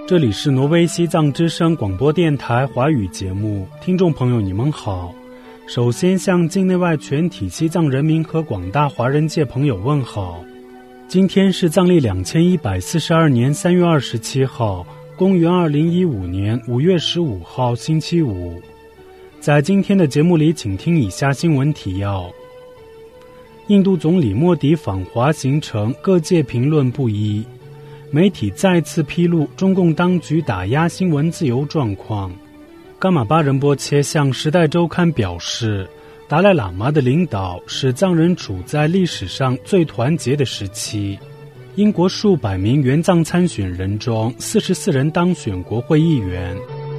这里是挪威西藏之声广播电台华语节目，听众朋友你们好。首先向境内外全体西藏人民和广大华人界朋友问好。今天是藏历2142年3月27号，公元2015年5月15号星期五。在今天的节目里，请听以下新闻提要。印度总理莫迪访华行程，各界评论不一。媒体再次披露中共当局打压新闻自由状况。噶玛巴仁波切向《时代周刊》表示，达赖喇嘛的领导使藏人处在历史上最团结的时期。英国数百名援藏参选人中，44人当选国会议员。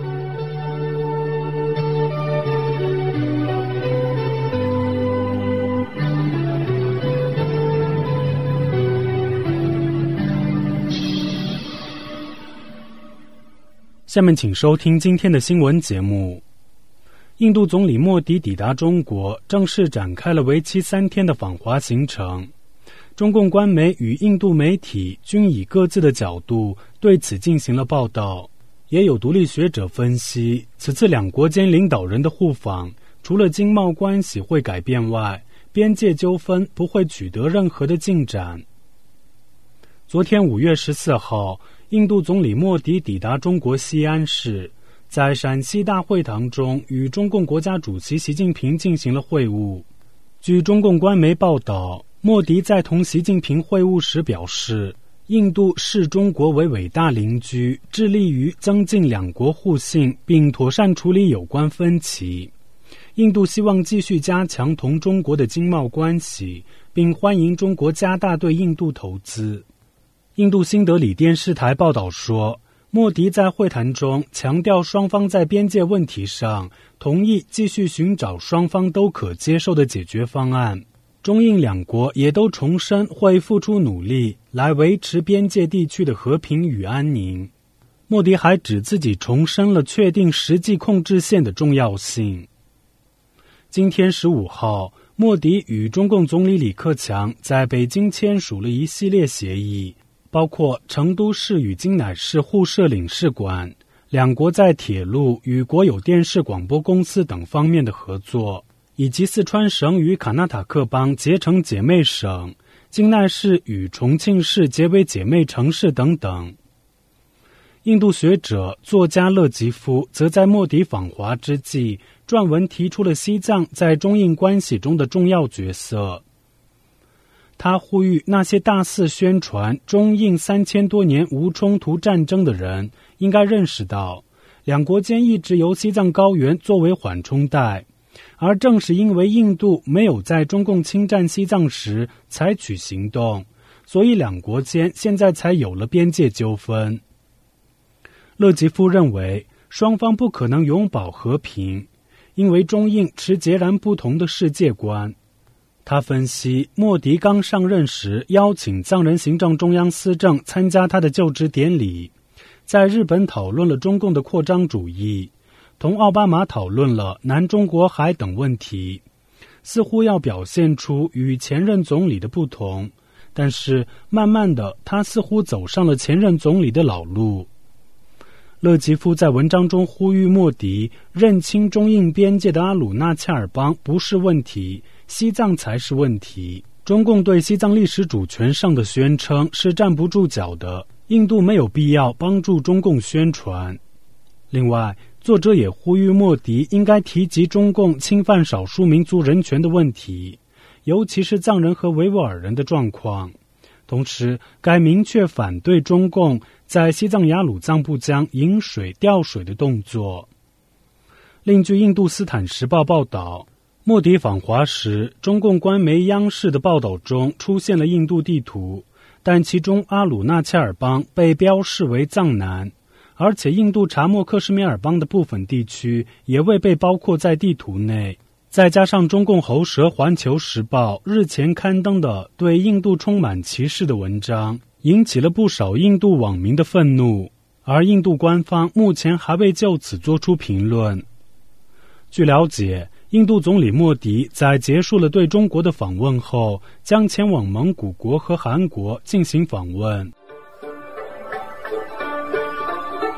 下面请收听今天的新闻节目。印度总理莫迪抵达中国，正式展开了为期3天的访华行程。中共官媒与印度媒体均以各自的角度对此进行了报道。也有独立学者分析，此次两国间领导人的互访，除了经贸关系会改变外，边界纠纷不会取得任何的进展。昨天5月14号，印度总理莫迪抵达中国西安市，在陕西大会堂中与中共国家主席习近平进行了会晤。据中共官媒报道，莫迪在同习近平会晤时表示，印度视中国为伟大邻居，致力于增进两国互信，并妥善处理有关分歧。印度希望继续加强同中国的经贸关系，并欢迎中国加大对印度投资。印度新德里电视台报道说，莫迪在会谈中强调双方在边界问题上同意继续寻找双方都可接受的解决方案。中印两国也都重申会付出努力来维持边界地区的和平与安宁。莫迪还指自己重申了确定实际控制线的重要性。今天15号，莫迪与中共总理李克强在北京签署了一系列协议，包括成都市与金乃市互设领事馆，两国在铁路与国有电视广播公司等方面的合作，以及四川省与卡纳塔克邦结成姐妹省，金奈市与重庆市结为姐妹城市等等。印度学者作家勒吉夫则在莫迪访华之际撰文提出了西藏在中印关系中的重要角色。他呼吁那些大肆宣传中印3000多年无冲突战争的人应该认识到，两国间一直由西藏高原作为缓冲带，而正是因为印度没有在中共侵占西藏时采取行动，所以两国间现在才有了边界纠纷。勒吉夫认为，双方不可能永保和平，因为中印持截然不同的世界观。他分析，莫迪刚上任时邀请藏人行政中央司政参加他的就职典礼，在日本讨论了中共的扩张主义，同奥巴马讨论了南中国海等问题，似乎要表现出与前任总理的不同，但是慢慢的，他似乎走上了前任总理的老路。勒吉夫在文章中呼吁莫迪认清中印边界的阿鲁纳恰尔邦不是问题，西藏才是问题。中共对西藏历史主权上的宣称是站不住脚的，印度没有必要帮助中共宣传。另外，作者也呼吁莫迪应该提及中共侵犯少数民族人权的问题，尤其是藏人和维吾尔人的状况。同时，该明确反对中共在西藏雅鲁藏布江引水调水的动作。另据印度斯坦时报报道，莫迪访华时，中共官媒央视的报道中出现了印度地图，但其中阿鲁纳恰尔邦被标示为藏南，而且印度查莫克什米尔邦的部分地区也未被包括在地图内。再加上中共喉舌《环球时报》日前刊登的对印度充满歧视的文章，引起了不少印度网民的愤怒，而印度官方目前还未就此作出评论。据了解，印度总理莫迪在结束了对中国的访问后，将前往蒙古国和韩国进行访问。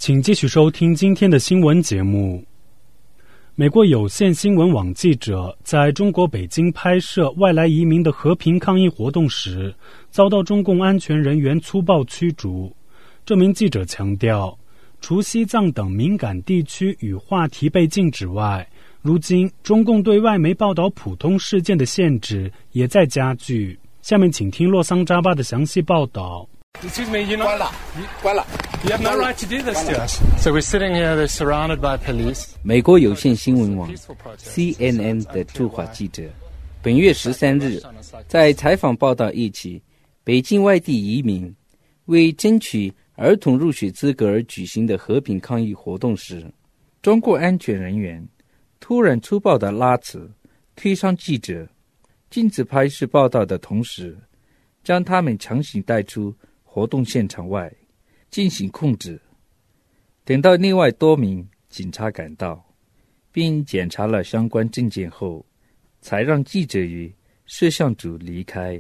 请继续收听今天的新闻节目。美国有线新闻网记者在中国北京拍摄外来移民的和平抗议活动时，遭到中共安全人员粗暴驱逐。这名记者强调，除西藏等敏感地区与话题被禁止外，如今中共对外媒报道普通事件的限制也在加剧。下面请听洛桑扎巴的详细报道。 Excuse me,关了。You have no right to do this to us. So we're sitting here, they're surrounded by police. 美国有线新闻网 CNN 的驻华记者本月13日在采访报道一起北京外地移民为争取儿童入学资格而举行的和平抗议活动时，中国安全人员突然粗暴地拉扯、推搡记者，禁止拍摄报道的同时，将他们强行带出活动现场外进行控制。等到另外多名警察赶到并检查了相关证件后，才让记者与摄像组离开。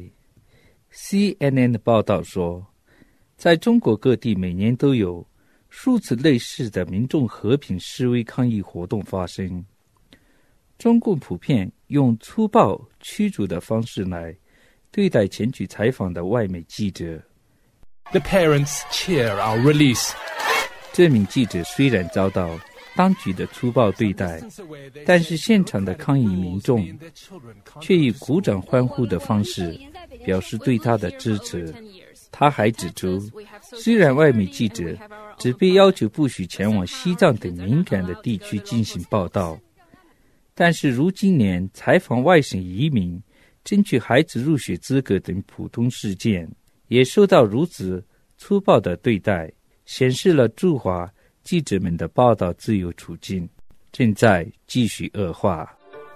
CNN 的报道说，在中国各地每年都有数次类似的民众和平示威抗议活动发生，中共普遍用粗暴驱逐的方式来对待前去采访的外媒记者。 The parents cheer our release. 这名记者虽然遭到当局的粗暴对待，但是现场的抗议民众却以鼓掌欢呼的方式表示对他的支持。他还指出，虽然外媒记者只被要求不许前往西藏等敏感的地区进行报道，但是如今连采访外省移民、争取孩子入学资格等普通事件也受到如此粗暴的对待，显示了驻华记者们的报道自由处境正在继续恶化。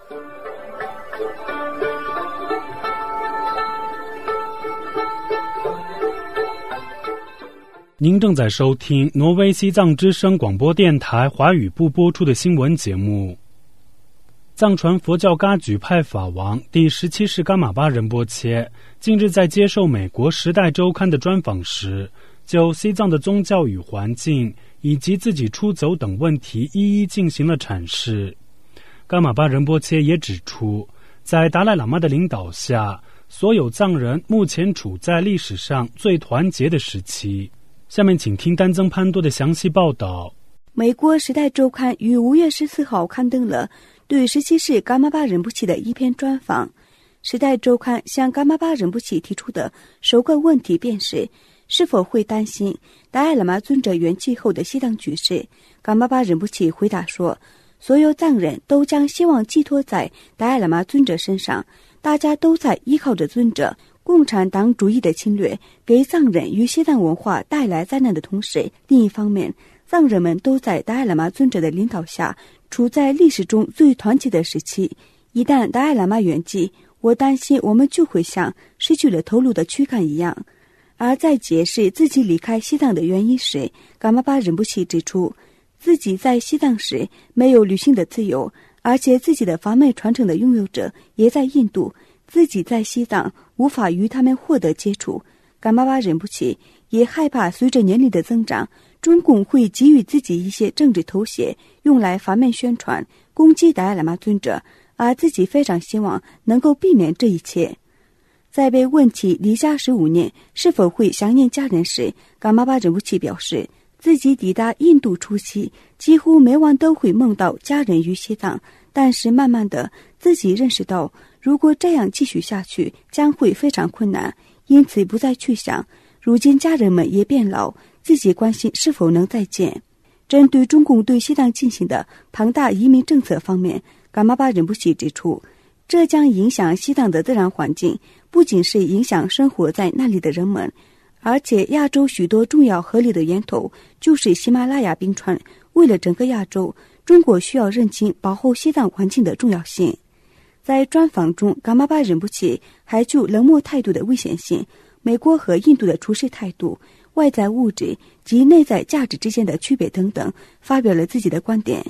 您正在收听挪威西藏之声广播电台华语部播出的新闻节目。藏传佛教噶举派法王第17世噶玛巴仁波切近日在接受美国《时代周刊》的专访时，就西藏的宗教与环境以及自己出走等问题一一进行了阐释。噶玛巴仁波切也指出，在达赖喇嘛的领导下，所有藏人目前处在历史上最团结的时期。下面请听丹增潘多的详细报道。 美国《时代周刊》于5月14号刊登了对17世噶玛巴仁波切的一篇专访。《时代周刊》向噶玛巴仁波切提出的首个问题便是，是否会担心达赖喇嘛尊者圆寂后的西藏局势。噶玛巴仁波切回答说，所有藏人都将希望寄托在达赖喇嘛尊者身上，大家都在依靠着尊者。共产党主义的侵略给藏人与西藏文化带来灾难的同时，另一方面，藏人们都在达赖喇嘛尊者的领导下处在历史中最团结的时期。一旦达赖喇嘛圆寂，我担心我们就会像失去了头颅的躯干一样。而在解释自己离开西藏的原因时，噶玛巴仁波切指出，自己在西藏时没有旅行的自由，而且自己的法脉传承的拥有者也在印度，自己在西藏无法与他们获得接触。噶玛巴仁波切也害怕随着年龄的增长，中共会给予自己一些政治头衔，用来反面宣传攻击达赖喇嘛尊者，而自己非常希望能够避免这一切。在被问起离家15年是否会想念家人时，噶玛巴仁波切表示，自己抵达印度初期几乎每晚都会梦到家人与西藏，但是慢慢的自己认识到，如果这样继续下去将会非常困难，因此不再去想。如今家人们也变老，自己关心是否能再见。针对中共对西藏进行的庞大移民政策方面，噶玛巴仁波切指出，这将影响西藏的自然环境，不仅是影响生活在那里的人们，而且亚洲许多重要河流的源头就是喜马拉雅冰川。为了整个亚洲，中国需要认清保护西藏环境的重要性。在专访中，噶玛巴仁波切还就冷漠态度的危险性、美国和印度的处事态度、外在物质及内在价值之间的区别等等，发表了自己的观点。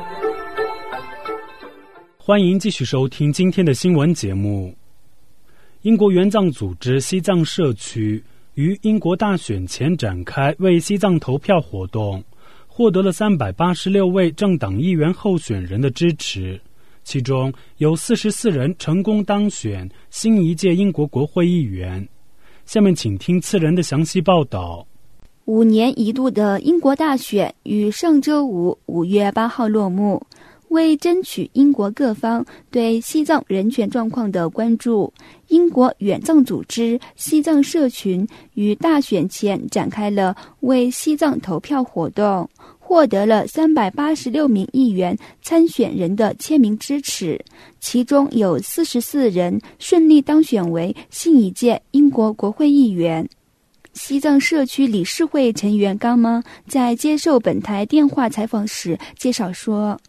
欢迎继续收听今天的新闻节目。 英国援藏组织西藏社区于英国大选前展开为西藏投票活动，获得了386位政党议员候选人的支持，其中有44人成功当选新一届英国国会议员。下面请听次人的详细报道。 5年一度的英国大选于上周五5月8号落幕。为争取英国各方对西藏人权状况的关注，英国援藏组织西藏社群于大选前展开了为西藏投票活动，获得了386名议员参选人的签名支持，其中有44人顺利当选为新一届英国国会议员。西藏社区理事会成员刚妈在接受本台电话采访时介绍说，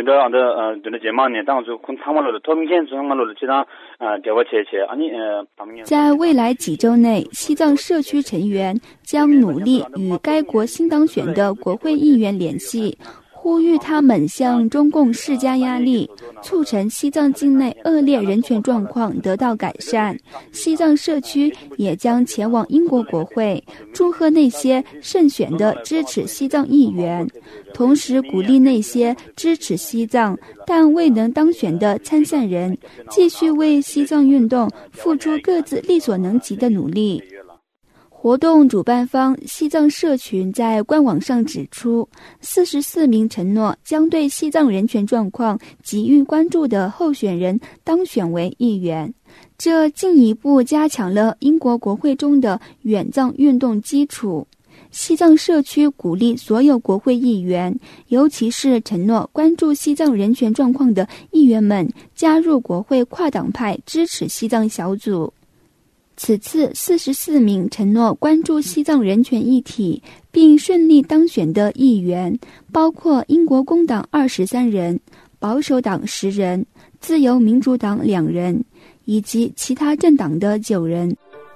在未来几周内，西藏社区成员将努力与该国新当选的国会议员联系，呼吁他们向中共施加压力，促成西藏境内恶劣人权状况得到改善。西藏社区也将前往英国国会，祝贺那些胜选的支持西藏议员，同时鼓励那些支持西藏但未能当选的参赛人继续为西藏运动付出各自力所能及的努力。活动主办方西藏社群在官网上指出，44名承诺将对西藏人权状况给予关注的候选人当选为议员，这进一步加强了英国国会中的援藏运动基础。西藏社区鼓励所有国会议员，尤其是承诺关注西藏人权状况的议员们，加入国会跨党派支持西藏小组。此次44名承诺关注西藏人权议题并顺利当选的议员，包括英国工党23人、保守党10人、自由民主党2人，以及其他政党的9人。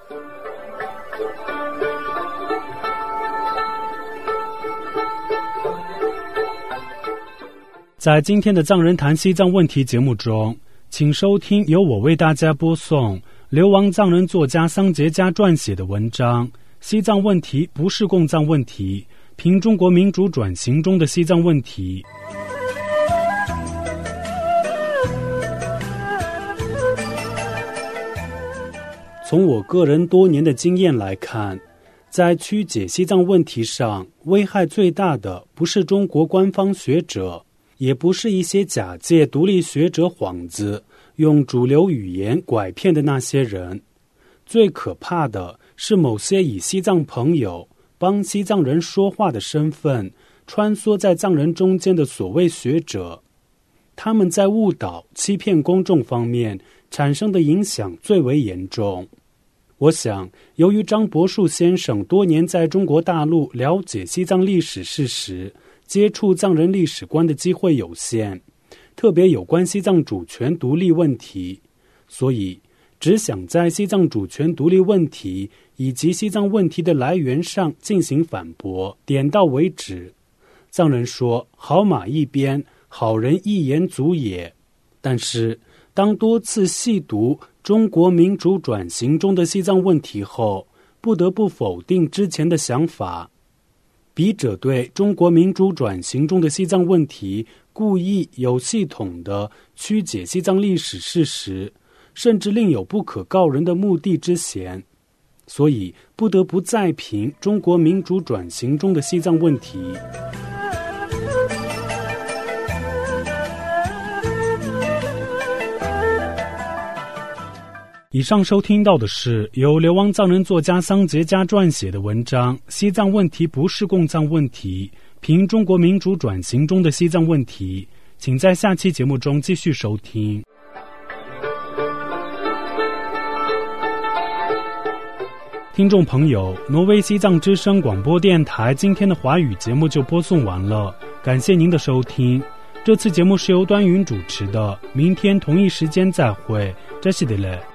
在今天的藏人谈西藏问题节目中，请收听由我为大家播送流亡藏人作家桑杰加撰写的文章《西藏问题不是共藏问题，凭中国民主转型中的西藏问题》。从我个人多年的经验来看，在曲解西藏问题上，危害最大的不是中国官方学者，也不是一些假借独立学者幌子用主流语言拐骗的那些人，最可怕的是某些以西藏朋友帮西藏人说话的身份穿梭在藏人中间的所谓学者，他们在误导、欺骗公众方面产生的影响最为严重。我想，由于张伯树先生多年在中国大陆了解西藏历史事实，接触藏人历史观的机会有限，特别有关西藏主权独立问题，所以只想在西藏主权独立问题以及西藏问题的来源上进行反驳，点到为止。藏人说好马一鞭，好人一言足也。但是当多次细读中国民主转型中的西藏问题后，不得不否定之前的想法。笔者对中国民主转型中的西藏问题故意有系统地曲解西藏历史事实，甚至另有不可告人的目的之嫌，所以不得不再评中国民主转型中的西藏问题。以上收听到的是由流亡藏人作家桑杰加撰写的文章《西藏问题不是共藏问题，凭中国民主转型中的西藏问题》，请在下期节目中继续收听。听众朋友，挪威西藏之声广播电台今天的华语节目就播送完了，感谢您的收听。这次节目是由端云主持的，明天同一时间再会，这是的嘞。